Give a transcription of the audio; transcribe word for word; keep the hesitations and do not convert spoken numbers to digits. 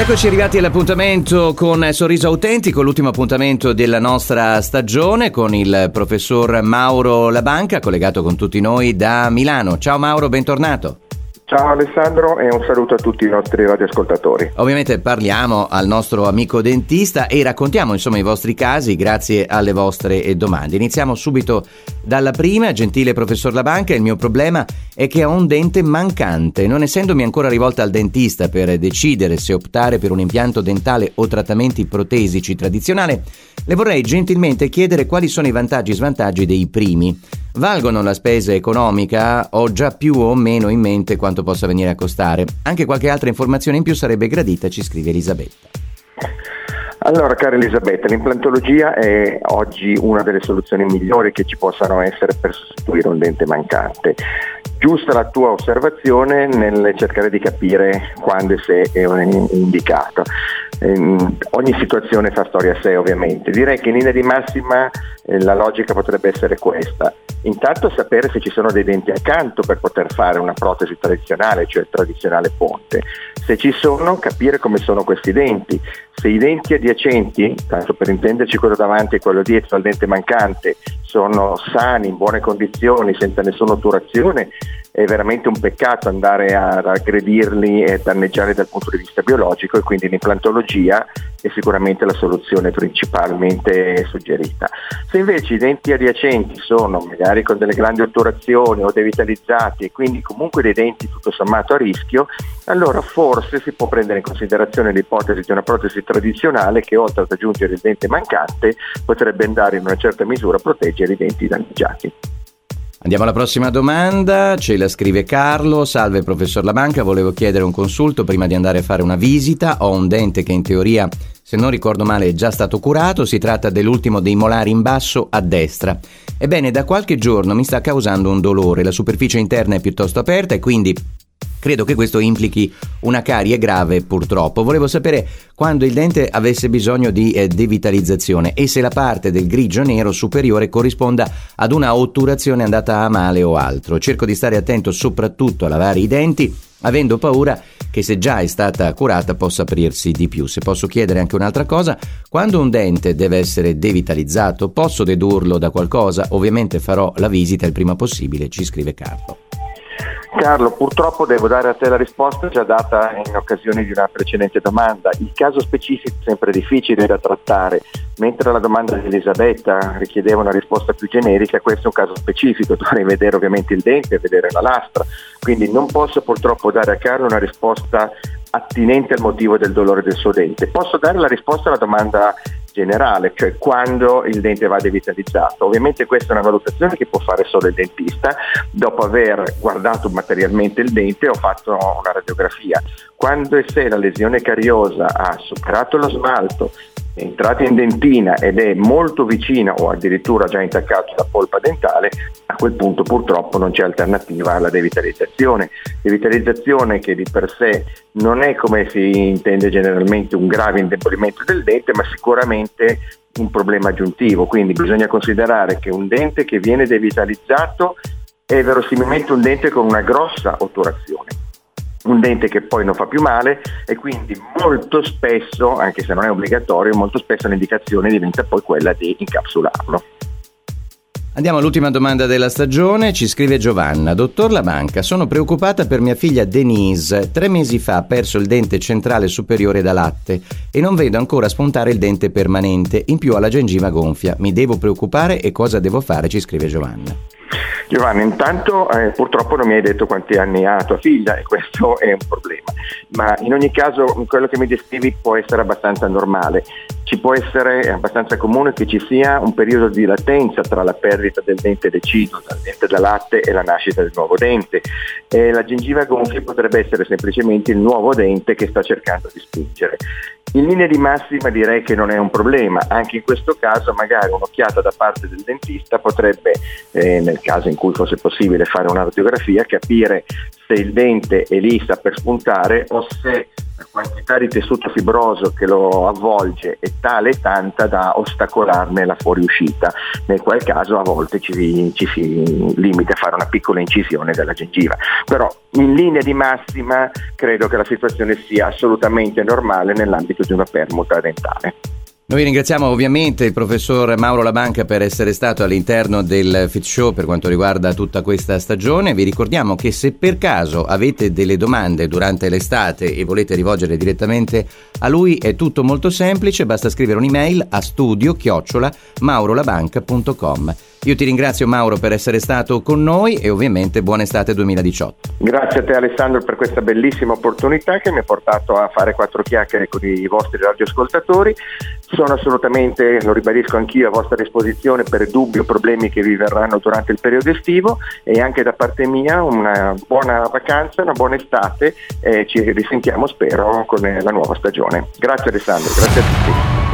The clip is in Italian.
Eccoci arrivati all'appuntamento con Sorriso Autentico, l'ultimo appuntamento della nostra stagione con il professor Mauro Labanca, collegato con tutti noi da Milano. Ciao Mauro, bentornato. Ciao Alessandro e un saluto a tutti i nostri radioascoltatori. Ovviamente parliamo al nostro amico dentista e raccontiamo insomma i vostri casi grazie alle vostre domande. Iniziamo subito dalla prima. Gentile professor Labanca, il mio problema è che ho un dente mancante. Non essendomi ancora rivolta al dentista per decidere se optare per un impianto dentale o trattamenti protesici tradizionale, le vorrei gentilmente chiedere quali sono i vantaggi e svantaggi dei primi. Valgono la spesa economica? Ho già più o meno in mente quanto possa venire a costare. Anche qualche altra informazione in più sarebbe gradita, ci scrive Elisabetta. Allora, cara Elisabetta, l'implantologia è oggi una delle soluzioni migliori che ci possano essere per sostituire un dente mancante. Giusta la tua osservazione nel cercare di capire quando e se è indicato. Eh, ogni situazione fa storia a sé, ovviamente. Direi che in linea di massima eh, la logica potrebbe essere questa. Intanto sapere se ci sono dei denti accanto per poter fare una protesi tradizionale, cioè il tradizionale ponte. Se ci sono, capire come sono questi denti. Se i denti adiacenti, tanto per intenderci quello davanti e quello dietro al dente mancante, sono sani, in buone condizioni, senza nessuna otturazione, è veramente un peccato andare a aggredirli e danneggiarli dal punto di vista biologico, e quindi l'implantologia è sicuramente la soluzione principalmente suggerita. Se invece i denti adiacenti sono magari con delle grandi otturazioni o devitalizzati e quindi comunque dei denti tutto sommato a rischio, allora forse si può prendere in considerazione l'ipotesi di una protesi tradizionale che, oltre ad aggiungere il dente mancante, potrebbe andare in una certa misura a proteggere i denti danneggiati. Andiamo alla prossima domanda, ce la scrive Carlo. Salve professor Labanca, volevo chiedere un consulto prima di andare a fare una visita. Ho un dente che in teoria, se non ricordo male, è già stato curato. Si tratta dell'ultimo dei molari in basso a destra. Ebbene, da qualche giorno mi sta causando un dolore. La superficie interna è piuttosto aperta e quindi credo che questo implichi una carie grave, purtroppo. Volevo sapere quando il dente avesse bisogno di eh, devitalizzazione e se la parte del grigio nero superiore corrisponda ad una otturazione andata a male o altro. Cerco di stare attento soprattutto a lavare i denti, avendo paura che se già è stata curata possa aprirsi di più. Se posso chiedere anche un'altra cosa, quando un dente deve essere devitalizzato, posso dedurlo da qualcosa? Ovviamente farò la visita il prima possibile, ci scrive Carlo. Carlo, purtroppo devo dare a te la risposta già data in occasione di una precedente domanda. Il caso specifico è sempre difficile da trattare, mentre la domanda di Elisabetta richiedeva una risposta più generica. Questo è un caso specifico, dovrei vedere ovviamente il dente e vedere la lastra, quindi non posso purtroppo dare a Carlo una risposta attinente al motivo del dolore del suo dente. Posso dare la risposta alla domanda generale, cioè quando il dente va devitalizzato. Ovviamente questa è una valutazione che può fare solo il dentista dopo aver guardato materialmente il dente o fatto una radiografia. Quando e se la lesione cariosa ha superato lo smalto, è entrata in dentina ed è molto vicina o addirittura già intaccato la polpa dentale, a quel punto purtroppo non c'è alternativa alla devitalizzazione. Devitalizzazione che di per sé non è, come si intende generalmente, un grave indebolimento del dente, ma sicuramente un problema aggiuntivo. Quindi bisogna considerare che un dente che viene devitalizzato è verosimilmente un dente con una grossa otturazione, un dente che poi non fa più male, e quindi molto spesso, anche se non è obbligatorio, molto spesso l'indicazione diventa poi quella di incapsularlo. Andiamo all'ultima domanda della stagione, ci scrive Giovanna. Dottor Labanca, sono preoccupata per mia figlia Denise. Tre mesi fa ha perso il dente centrale superiore da latte e non vedo ancora spuntare il dente permanente, in più ha la gengiva gonfia. Mi devo preoccupare e cosa devo fare? Ci scrive Giovanna. Giovanni, intanto eh, purtroppo non mi hai detto quanti anni ha tua figlia e questo è un problema, ma in ogni caso quello che mi descrivi può essere abbastanza normale. Ci può essere, è abbastanza comune che ci sia un periodo di latenza tra la perdita del dente deciduo, dal dente da latte, e la nascita del nuovo dente. E la gengiva gonfia potrebbe essere semplicemente il nuovo dente che sta cercando di spingere. In linea di massima direi che non è un problema. Anche in questo caso magari un'occhiata da parte del dentista potrebbe, eh, nel caso in cui fosse possibile fare una radiografia, capire se il dente è lì, sta per spuntare, o se la quantità di tessuto fibroso che lo avvolge è tale e tanta da ostacolarne la fuoriuscita, nel qual caso a volte ci, ci si limita a fare una piccola incisione della gengiva. Però in linea di massima credo che la situazione sia assolutamente normale nell'ambito di una permuta dentale. Noi ringraziamo ovviamente il professor Mauro Labanca per essere stato all'interno del Fit Show per quanto riguarda tutta questa stagione. Vi ricordiamo che se per caso avete delle domande durante l'estate e volete rivolgere direttamente a lui, è tutto molto semplice, basta scrivere un'email a studio chiocciola maurolabanca punto com. Io ti ringrazio, Mauro, per essere stato con noi e ovviamente buona estate duemiladiciotto. Grazie a te, Alessandro, per questa bellissima opportunità che mi ha portato a fare quattro chiacchiere con i vostri radioascoltatori. Sono assolutamente, lo ribadisco anch'io, a vostra disposizione per dubbi o problemi che vi verranno durante il periodo estivo, e anche da parte mia una buona vacanza, una buona estate, e ci risentiamo spero con la nuova stagione. Grazie Alessandro, grazie a tutti.